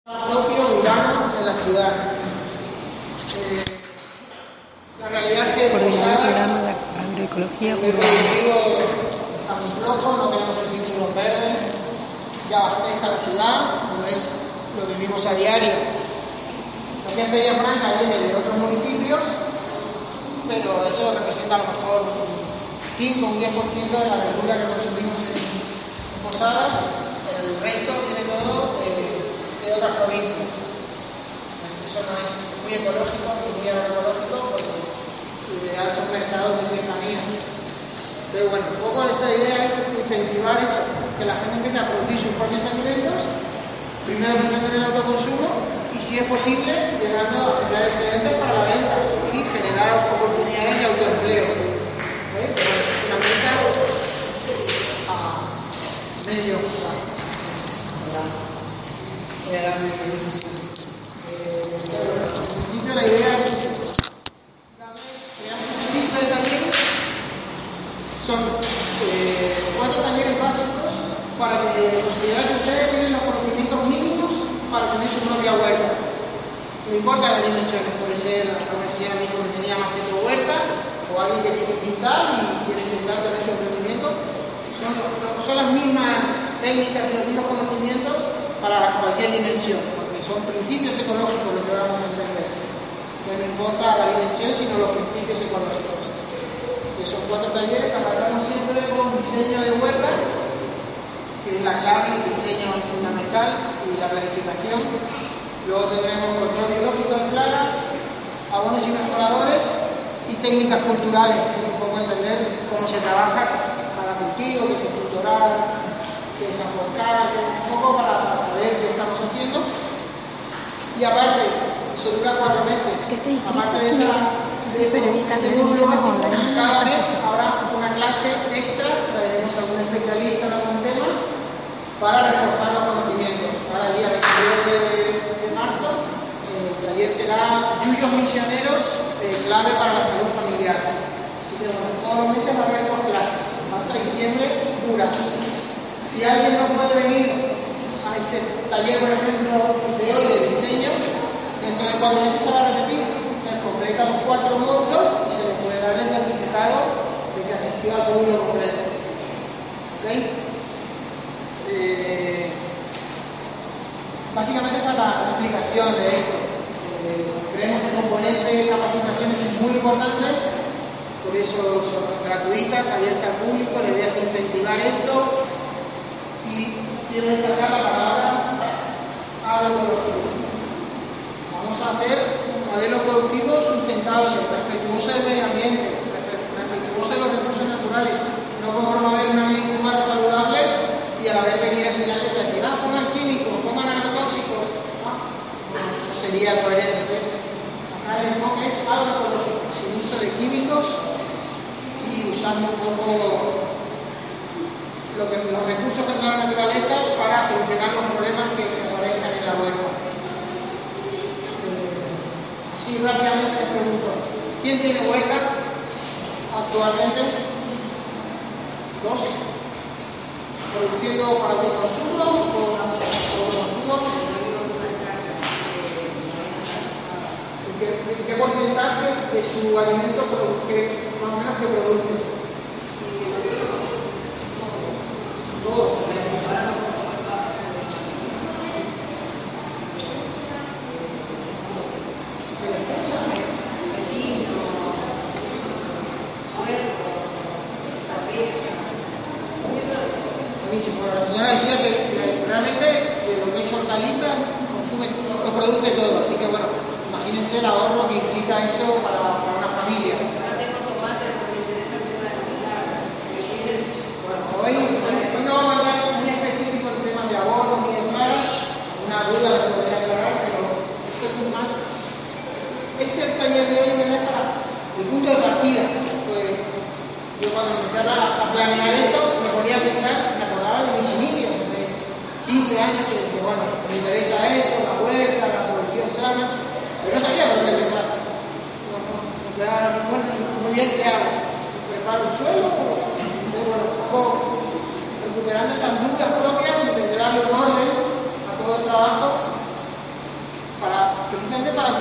propio urbano de la ciudad. La realidad es que Posadas, agroecología el colectivo está muy flojo, no tenemos el círculo verde, ya abastezca la ciudad, no es lo que vivimos a diario. La que Feria Franca viene de otros municipios, pero eso representa a lo mejor un 5 o un 10% de la verdura que consumimos en Posadas, pero el resto viene todo de otras provincias. Eso no es muy ecológico, muy agroecológico, porque lo ideal son mercados de cercanía. Pero bueno, un poco esta idea es incentivar eso, que la gente empiece a producir sus propios alimentos, primero pensando en el autoconsumo y, si es posible, llegando a generar excedentes para la venta y generar oportunidades de autoempleo. Es una meta a medio plazo. Voy a darme en principio la idea es creamos este ciclo de talleres. Son 4 talleres básicos para que considerar que ustedes tienen los conocimientos mínimos para tener su propia huerta. No importa las dimensiones, puede ser una señora misma que tenía más que tu huerta, o alguien que tiene quintal y quiere intentar tener su emprendimiento. Son las mismas técnicas y los mismos conocimientos para cualquier dimensión, porque son principios ecológicos lo que vamos a entender. Que no importa la dimensión, sino los principios ecológicos. Que son 4 talleres, arrancamos siempre con diseño de huertas, que es la clave, el diseño es fundamental, y la planificación. Luego tendremos control biológico de plagas, abonos y mejoradores, y técnicas culturales, que es un poco entender cómo se trabaja cada cultivo, qué es estructural, qué es aporcar, un poco para saber qué estamos haciendo. Y aparte, eso dura 4 meses. Aparte de esa, cada mes habrá una clase extra, traeremos a algún especialista en algún tema para reforzar los conocimientos. Para el día 22 de marzo, el taller será Yuyos Misioneros, clave para la salud familiar. Así que bueno, todos los meses va a haber 2 clases. Hasta diciembre dura. Si alguien no puede venir a este taller, por ejemplo, de hoy de diseño, dentro de 4 meses se va a repetir. Se completa los 4 módulos y se le puede dar el certificado de que asistió al módulo completo. ¿Okay? Básicamente esa es la explicación de esto. Creemos que el componente de capacitaciones es muy importante, por eso son gratuitas, abiertas al público. La idea es incentivar esto. Y quiero destacar la palabra agroecología. Vamos a hacer un modelo productivo sustentable, respetuoso del medio ambiente, respetuoso de los recursos naturales. No como promover un ambiente humano saludable y a la vez venir a enseñarles a decir, pongan químicos, pongan agrotóxicos. No sería coherente. Entonces, acá el enfoque es agroecológico, sin uso de químicos y usando un poco los recursos que da la naturaleza para solucionar los problemas que aparezcan en la huerta. Así rápidamente les pregunto, ¿quién tiene huerta actualmente? 2. ¿Produciendo para autoconsumo o consumo? ¿Qué porcentaje de su alimento más o menos que produce? La señora decía que realmente lo que es hortalizas lo produce todo, así que bueno, imagínense el ahorro que implica eso para una familia. Bueno, hoy no vamos a entrar muy específico en temas de abonos ni de plagas, una duda la podría aclarar, pero esto es un más. Este taller de hoy me da para el punto de partida. Pues yo cuando empecé a planear esto me ponía a pensar, me acordaba de mis inicios, de 15 años, que bueno, me interesa esto, la huerta, la producción sana, pero no sabía por dónde empezar. Bueno, muy bien, ¿qué hago? ¿Preparo el suelo? Recuperando esas dudas propias y intentar darle un orden a todo el trabajo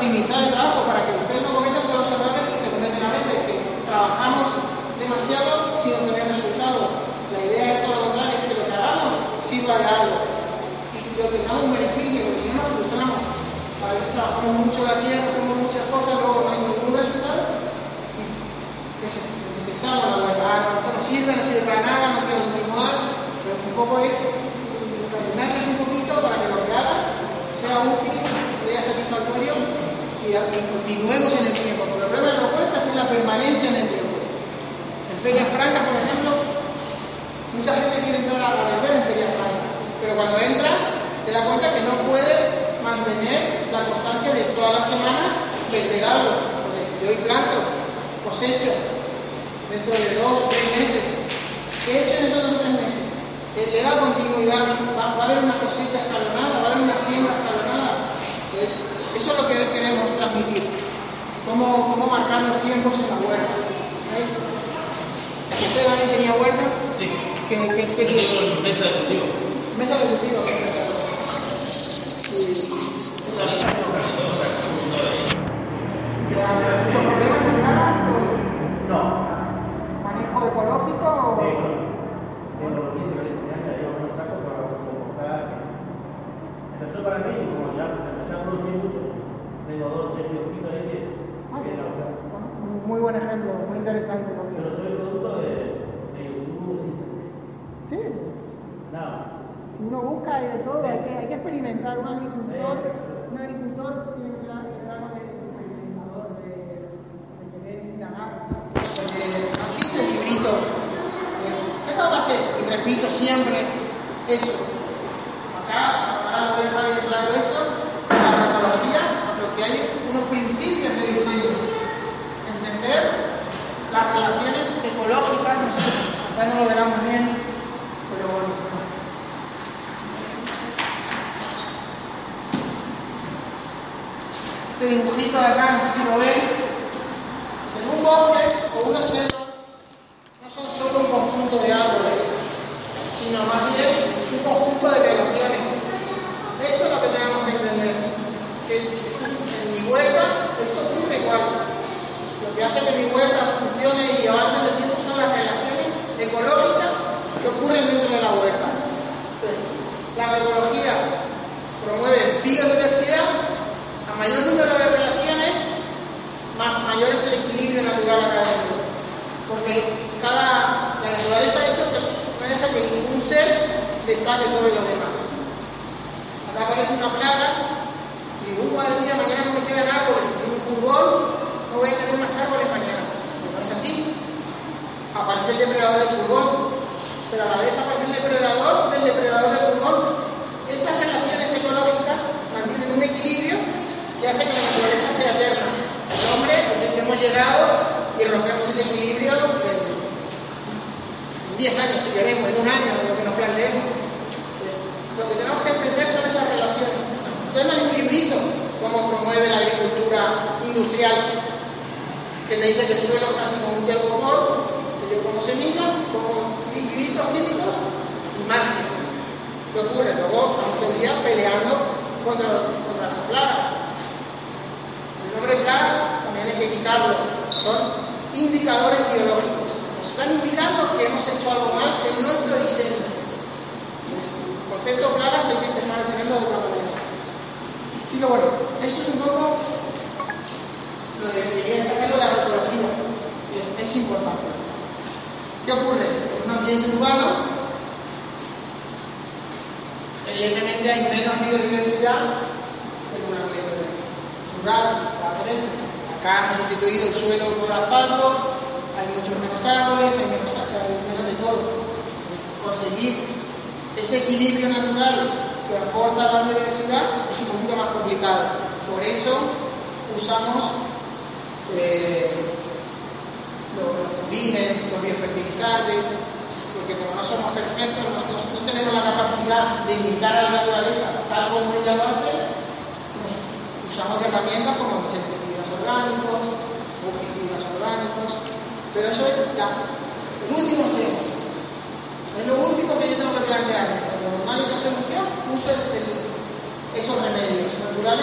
optimizar el trabajo, para que ustedes no cometan todos los errores que se cometen a veces, que trabajamos demasiado sin obtener resultados. La idea es todo lo contrario, es que lo que hagamos sirva de algo y que obtengamos un beneficio, porque si no nos frustramos. A veces trabajamos mucho la tierra, hacemos muchas cosas, luego no hay ningún resultado y desechamos la huerta. No, esto no sirve para nada, no quiero continuar. Pero un poco es encaminarles un poquito para que lo que hagan sea útil, sea satisfactorio y continuemos en el tiempo. Porque el problema de las huertas es la permanencia en el tiempo. En ferias francas, por ejemplo, mucha gente quiere entrar a vender en ferias francas, pero cuando entra se da cuenta que no puede mantener la constancia de todas las semanas vender algo. Porque yo hoy planto, cosecho, dentro de 2 o 3 meses. ¿Qué he hecho en esos 2 o 3 meses? Le da continuidad, va a haber una cosecha escalonada, va a haber una siembra escalonada. Entonces, eso es lo que queremos transmitir. Cómo marcar los tiempos en la huerta. ¿Usted también tenía huerta? Sí. ¿Qué Yo tengo mesa de cultivo. Mesa de cultivo. ¿Muchos problemas en nada? No. ¿Manejo ecológico o...? Sí, bueno. Tengo 15 calentinañas, llevo unos sacos para soportar. Empezó para mí, como ya empecé a producir mucho, tengo 2 o 3 kilojitos ahí que vienen a usar. Muy buen ejemplo, muy interesante. Pero soy producto de YouTube. Sí, Nada. si uno busca hay de todo, hay que experimentar. Un agricultor tiene que dar grano de experimentador, de querer indagar. No existe el librito. ¿Qué tengo que hacer? Y repito siempre eso. Ahora lo voy a dejar bien claro eso. La agroecología lo que hay es unos principios de diseño. Entender las relaciones ecológicas, no sé, acá no lo verán muy bien, pero bueno. Este dibujito de acá, no sé si lo ven, en un bosque o una selva no son solo un conjunto de árboles, sino más bien un conjunto de relaciones. Esto es lo que tenemos que entender, que en mi huerta esto ocurre igual. Lo que hace que mi huerta funcione y avance en el tiempo son las relaciones ecológicas que ocurren dentro de la huerta. Entonces, la agroecología promueve biodiversidad. A mayor número de relaciones, mayor es el equilibrio natural acá dentro. Porque la naturaleza ha hecho que no deja que ningún ser destaque sobre los demás. Acá aparece una plaga y digo, madre mía, mañana no me quedan árboles, tengo un pulgón, no voy a tener más árboles mañana. No es así. Aparece el depredador del pulgón, pero a la vez aparece el depredador del pulgón. Esas relaciones ecológicas mantienen un equilibrio que hace que la naturaleza sea eterna. El hombre es el que hemos llegado y rompemos ese equilibrio en 10 años, si queremos, en un año, en lo que nos planteemos. Pues, lo que tenemos que entender son esas relaciones. Entonces no hay un librito como promueve la agricultura industrial que te dice que el suelo es casi como un telgopor, que yo como semilla, como liquiditos químicos y magia. ¿Qué ocurre? Luego estamos todo el día peleando contra las plagas. El nombre plagas también hay que quitarlo. Son indicadores biológicos. Nos están indicando que hemos hecho algo mal en nuestro diseño. El concepto plagas hay que empezar a tenerlo de otra manera. Así que bueno, eso es un poco lo que quería sacarlo de agroecología. Es importante. ¿Qué ocurre? En un ambiente urbano, evidentemente hay menos biodiversidad que en un ambiente rural. Acá hemos sustituido el suelo por asfalto, hay muchos menos árboles, hay menos de todo. Conseguir ese equilibrio natural que aporta la biodiversidad es un poquito más complicado. Por eso usamos los purines, los biofertilizantes, porque como no somos perfectos, no tenemos la capacidad de imitar a la naturaleza tal como ella lo hace, usamos herramientas como insecticidas orgánicos, fungicidas orgánicos, pero eso es el último tema. Es lo último que yo tengo que plantearme. Cuando no hay otra solución, uso esos remedios naturales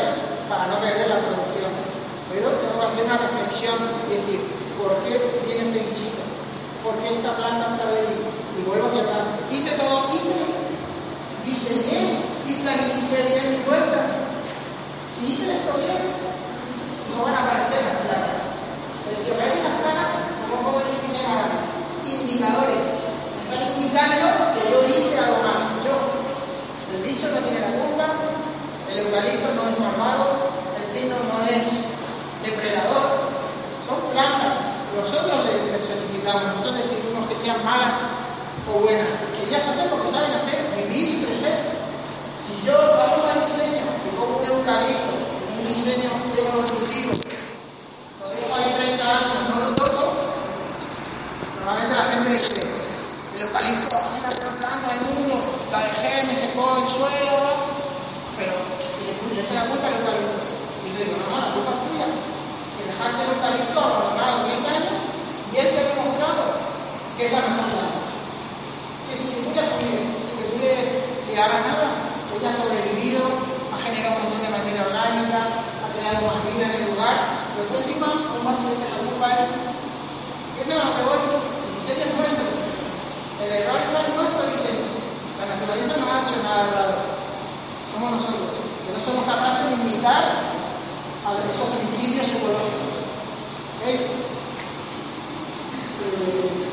para no perder la producción. Pero tengo que hacer una reflexión y decir, ¿por qué viene este bichito? ¿Por qué esta planta está débil? Y vuelvo hacia atrás. Hice todo, diseñé y planifiqué bien mis vueltas. Si hice esto bien, no van a aparecer las plagas. Pero si aparecen las plagas, como pongo en el indicadores, me están indicando que yo hice algo mal. El bicho no tiene la culpa, el eucalipto no es malvado, el pino no es depredador, son plantas. Nosotros le personificamos, nosotros decidimos que sean malas o buenas. Ellas hacen lo que saben hacer, vivir y crecer. Si yo hago un diseño y pongo un eucalipto, un diseño de unos cultivos, lo dejo ahí 30 años, no lo toco, normalmente la gente dice, el eucalipto es la peor planta del mundo, la dejé, me secó el suelo, pero le echa la culpa al eucalipto. Y le digo, no, la culpa es tuya. Que dejaste el eucalipto abandonado 30 años y él te ha demostrado que es la mejor planta. Que si tú le cuides, que tú le hagas nada, ella ha sobrevivido, ha generado un montón de materia orgánica, ha creado más vida en el lugar, pero tú encima, ¿cómo vas a echar la culpa a él? ¿Qué es de lo que voy? El diseño es nuestro. El error está en nuestro diseño. La naturaleza no ha hecho nada errado. Somos nosotros, que no somos capaces de imitar a esos principios ecológicos. ¿Okay?